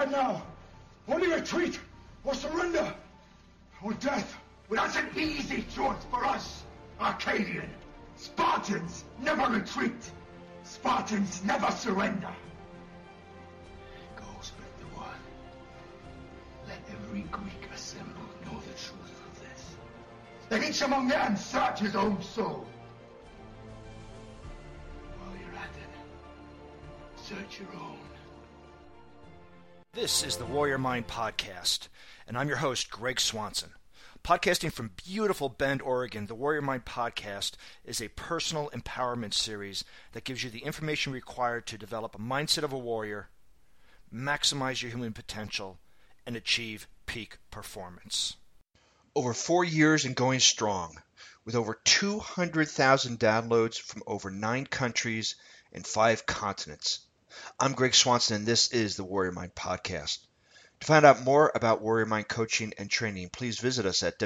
stand now. Only retreat or surrender or death. Well, that's an easy choice for us, Arcadian. Spartans never retreat. Spartans never surrender. Go spread the word. Let every Greek assembled know the truth of this. Let each among them search his own soul. While you're at it, search your own. This is the Warrior Mind Podcast, and I'm your host, Greg Swanson. Podcasting from beautiful Bend, Oregon, the Warrior Mind Podcast is a personal empowerment series that gives you the information required to develop a mindset of a warrior, maximize your human potential, and achieve peak performance. Over 4 years and going strong, with over 200,000 downloads from over 9 countries and 5 continents. I'm Greg Swanson, and this is the Warrior Mind Podcast. To find out more about Warrior Mind coaching and training, please visit us at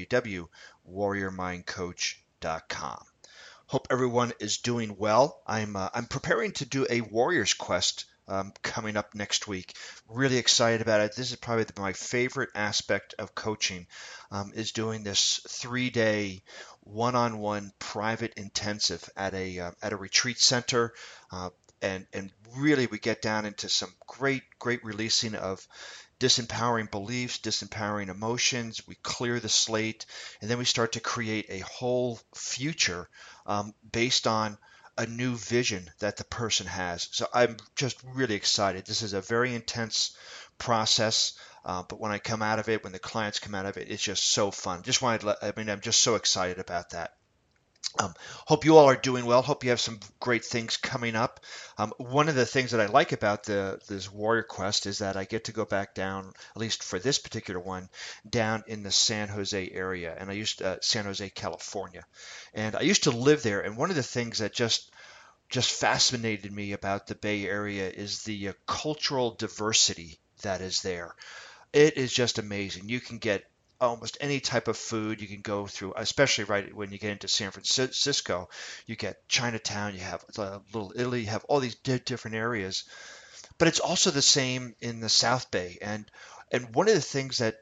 www.warriormindcoach.com. Hope everyone is doing well. I'm preparing to do a Warrior's Quest coming up next week. Really excited about it. This is probably my favorite aspect of coaching, is doing this 3-day one-on-one private intensive at a retreat center. And really we get down into some great releasing of disempowering beliefs, disempowering emotions. We clear the slate, and then we start to create a whole future based on a new vision that the person has. So I'm just really excited. This is a very intense process, but when I come out of it, when the clients come out of it, it's just so fun. I'm just so excited about that. Hope you all are doing well. Hope you have some great things coming up. One of the things that I like about this Warrior Quest is that I get to go back down, at least for this particular one, down in the San Jose area, and San Jose, California. And I used to live there, and one of the things that just fascinated me about the Bay Area is the cultural diversity that is there. It is just amazing. You can get almost any type of food. You can go through, especially right when you get into San Francisco, you get Chinatown, you have Little Italy, you have all these different areas. But it's also the same in the South Bay. And one of the things that,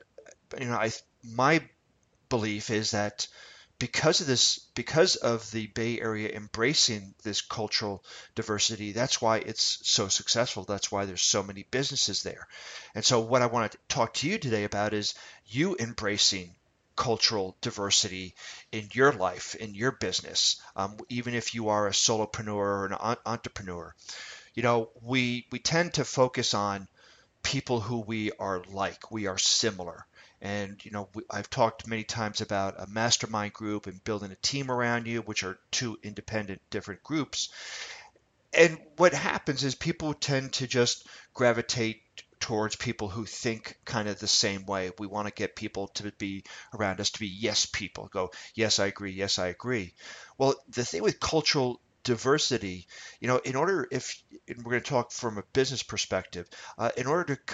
my belief is that because of the Bay Area embracing this cultural diversity, that's why it's so successful. That's why there's so many businesses there. And so what I want to talk to you today about is you embracing cultural diversity in your life, in your business, even if you are a solopreneur or an entrepreneur. We tend to focus on people who we are like, we are similar. And, I've talked many times about a mastermind group and building a team around you, which are 2 independent different groups. And what happens is people tend to just gravitate towards people who think kind of the same way. We want to get people to be around us to be yes people, go, yes, I agree. Yes, I agree. Well, the thing with cultural diversity, we're going to talk from a business perspective, in order to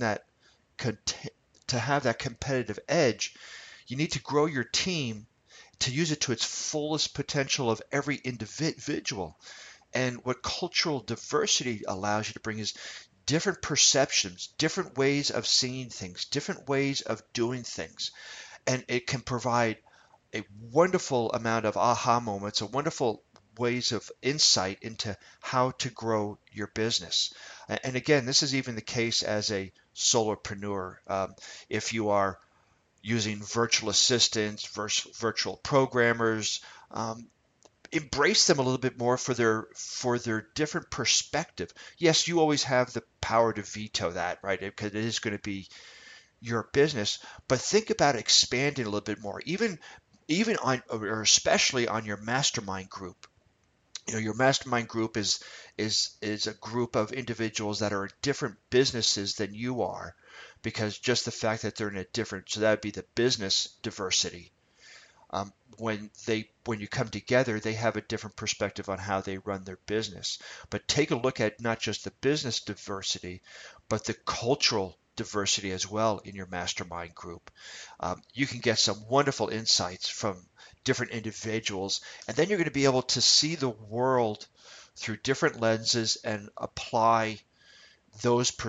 to have that competitive edge, you need to grow your team to use it to its fullest potential of every individual. And what cultural diversity allows you to bring is different perceptions, different ways of seeing things, different ways of doing things. And it can provide a wonderful amount of aha moments, a wonderful ways of insight into how to grow your business. And again, this is even the case as a solopreneur. If you are using virtual assistants, virtual programmers, embrace them a little bit more for their different perspective. Yes, you always have the power to veto that, right? Because it is going to be your business, but think about expanding a little bit more, even on, or especially on your mastermind group. Your mastermind group is a group of individuals that are in different businesses than you are, because just the fact that they're in a different, so that would be the business diversity. When you come together, they have a different perspective on how they run their business. But take a look at not just the business diversity, but the cultural diversity as well in your mastermind group. You can get some wonderful insights from different individuals, and then you're going to be able to see the world through different lenses and apply those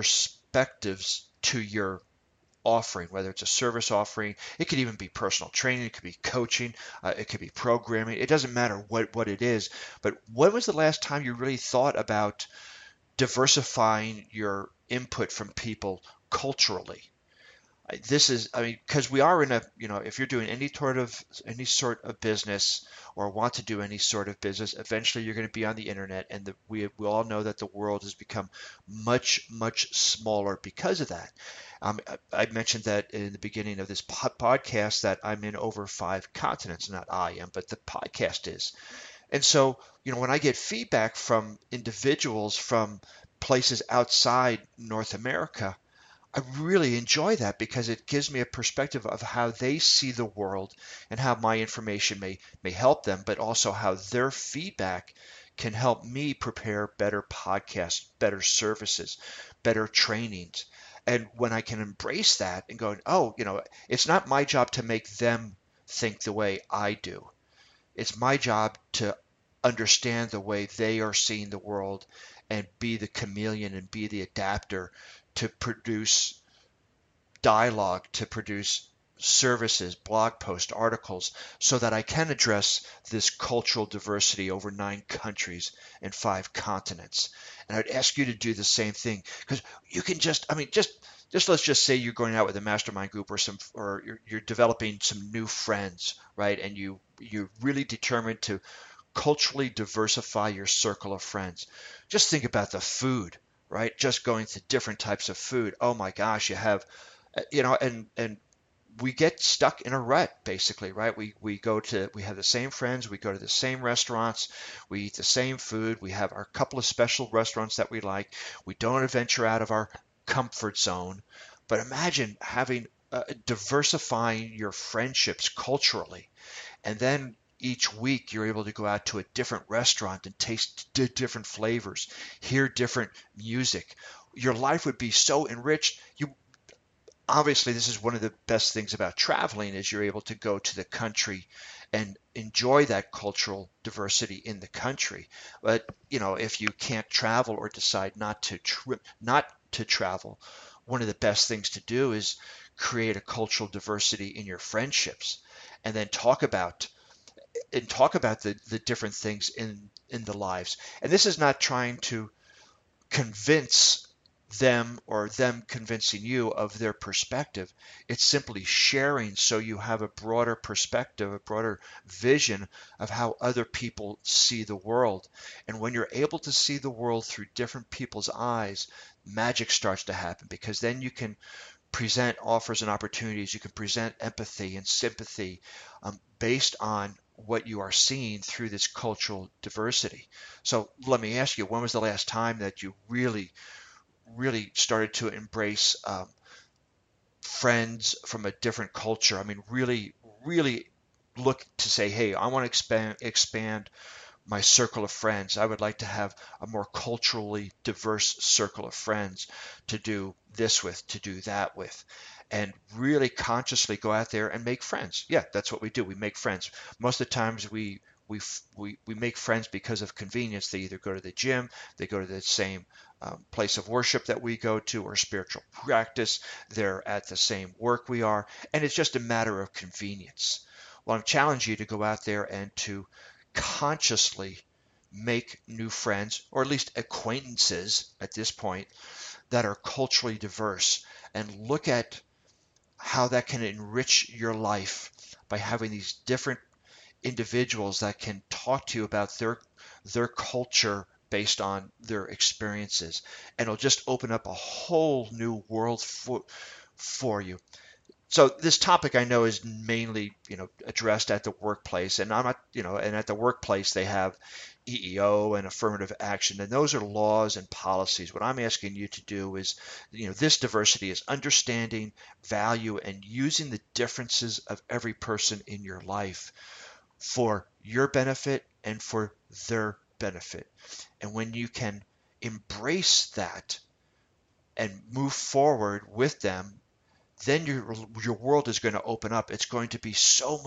perspectives to your offering, whether it's a service offering. It could even be personal training, it could be coaching, it could be programming. It doesn't matter what it is. But when was the last time you really thought about diversifying your input from people culturally? This is, I mean, because we are in a, if you're doing any sort of business or want to do any sort of business, eventually you're going to be on the internet, and we all know that the world has become much smaller because of that. I mentioned that in the beginning of this podcast that I'm in over 5 continents. Not I am, but the podcast is. And so, when I get feedback from individuals from places outside North America, I really enjoy that because it gives me a perspective of how they see the world and how my information may help them, but also how their feedback can help me prepare better podcasts, better services, better trainings. And when I can embrace that and go, oh, it's not my job to make them think the way I do. It's my job to understand the way they are seeing the world and be the chameleon and be the adapter to produce dialogue, to produce services, blog posts, articles, so that I can address this cultural diversity over 9 countries and 5 continents. And I'd ask you to do the same thing, because you can just let's just say you're going out with a mastermind group or you're developing some new friends, right? And you're really determined to culturally diversify your circle of friends. Just think about the food, right? Just going to different types of food. Oh my gosh, you have, and we get stuck in a rut basically, right? We have the same friends, we go to the same restaurants, we eat the same food, we have our couple of special restaurants that we like. We don't venture out of our comfort zone. But imagine having diversifying your friendships culturally, and then each week you're able to go out to a different restaurant and taste different flavors, hear different music. Your life would be so enriched. Obviously, this is one of the best things about traveling, is you're able to go to the country and enjoy that cultural diversity in the country. But, if you can't travel or decide not to travel, one of the best things to do is create a cultural diversity in your friendships, and then talk about the different things in the lives. And this is not trying to convince them or them convincing you of their perspective. It's simply sharing so you have a broader perspective, a broader vision of how other people see the world. And when you're able to see the world through different people's eyes, magic starts to happen, because then you can present offers and opportunities. You can present empathy and sympathy based on what you are seeing through this cultural diversity. So let me ask you, when was the last time that you really started to embrace friends from a different culture? I mean, really look to say, hey, I want to expand my circle of friends. I would like to have a more culturally diverse circle of friends to do this with, to do that with, and really consciously go out there and make friends. Yeah, that's what we do. We make friends. Most of the times we make friends because of convenience. They either go to the gym, they go to the same place of worship that we go to, or spiritual practice. They're at the same work we are, and it's just a matter of convenience. Well, I'm challenging you to go out there and to consciously make new friends, or at least acquaintances at this point, that are culturally diverse, and look at how that can enrich your life by having these different individuals that can talk to you about their culture based on their experiences, and it'll just open up a whole new world for you. So this topic, I know, is mainly, addressed at the workplace, and I'm not, and at the workplace they have EEO and affirmative action, and those are laws and policies. What I'm asking you to do is, this diversity is understanding, value, and using the differences of every person in your life for your benefit and for their benefit. And when you can embrace that and move forward with them, then your world is going to open up. It's going to be so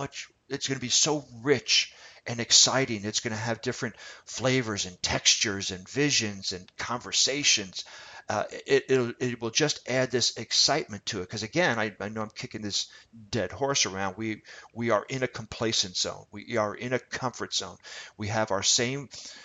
rich and exciting. It's going to have different flavors and textures and visions and conversations. it will just add this excitement to it. Because again, I know I'm kicking this dead horse around. We are in a complacent zone. We are in a comfort zone. We have our same.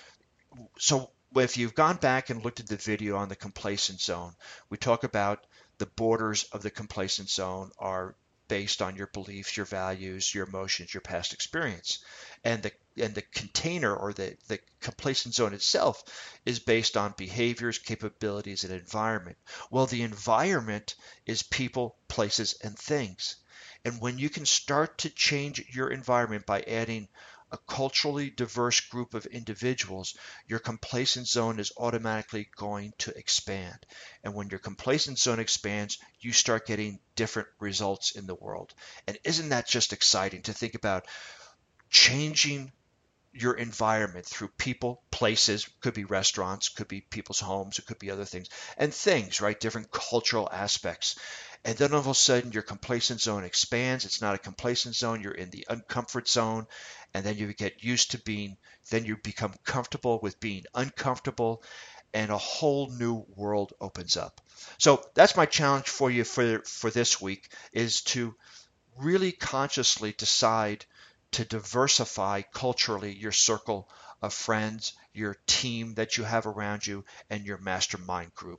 So if you've gone back and looked at the video on the complacent zone, we talk about the borders of the complacent zone are based on your beliefs, your values, your emotions, your past experience. And the container, or the complacent zone itself, is based on behaviors, capabilities, and environment. Well, the environment is people, places, and things. And when you can start to change your environment by adding a culturally diverse group of individuals, your complacent zone is automatically going to expand. And when your complacent zone expands, you start getting different results in the world. And isn't that just exciting to think about changing your environment through people, places, could be restaurants, could be people's homes, it could be other things, and things, right? Different cultural aspects. And then all of a sudden your complacent zone expands. It's not a complacent zone. You're in the uncomfort zone. And then you get used to then you become comfortable with being uncomfortable, and a whole new world opens up. So that's my challenge for you for this week, is to really consciously decide to diversify culturally your circle of friends, your team that you have around you, and your mastermind group.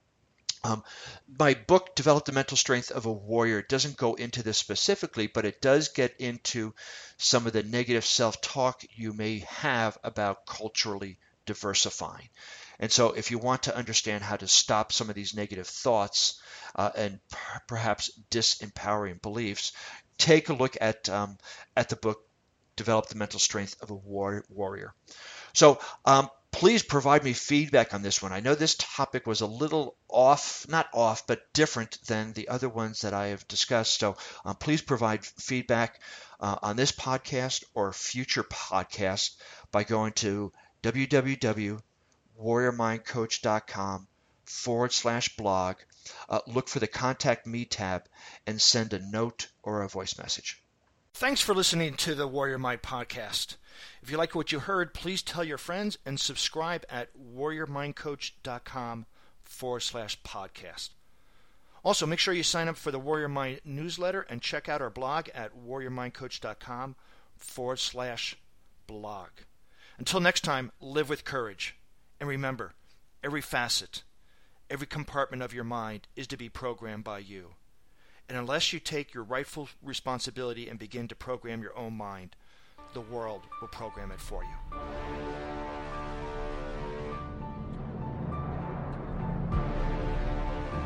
My book, Develop the Mental Strength of a Warrior, doesn't go into this specifically, but it does get into some of the negative self-talk you may have about culturally diversifying. And so if you want to understand how to stop some of these negative thoughts and perhaps disempowering beliefs, take a look at the book, Develop the Mental Strength of a Warrior. So please provide me feedback on this one. I know this topic was a little not off, but different than the other ones that I have discussed. So please provide feedback on this podcast or future podcasts by going to www.warriormindcoach.com/blog. Look for the Contact Me tab and send a note or a voice message. Thanks for listening to the Warrior Mind Podcast. If you like what you heard, please tell your friends and subscribe at warriormindcoach.com/podcast. Also, make sure you sign up for the Warrior Mind newsletter and check out our blog at warriormindcoach.com/blog. Until next time, live with courage. And remember, every facet, every compartment of your mind is to be programmed by you. And unless you take your rightful responsibility and begin to program your own mind, the world will program it for you.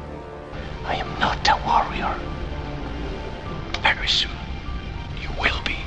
I am not a warrior. Very soon, you will be.